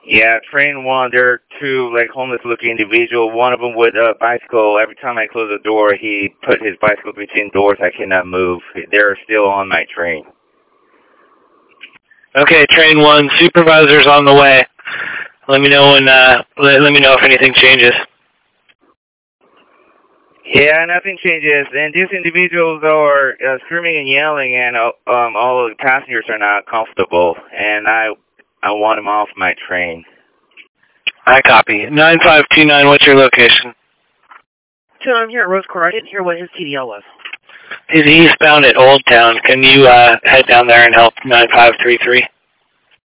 Yeah, train one, there are two, like, homeless-looking individuals. One of them with a bicycle. Every time I close the door, he put his bicycle between doors. I cannot move. They're still on my train. Okay, train one, supervisor's on the way. Let me know when. Let me know if anything changes. Yeah, nothing changes. And these individuals are screaming and yelling, and all the passengers are not comfortable. And I want them off my train. I copy. 9529, what's your location? So I'm here at Rose Court. I didn't hear what his TDL was. He's eastbound at Old Town. Can you head down there and help 9533?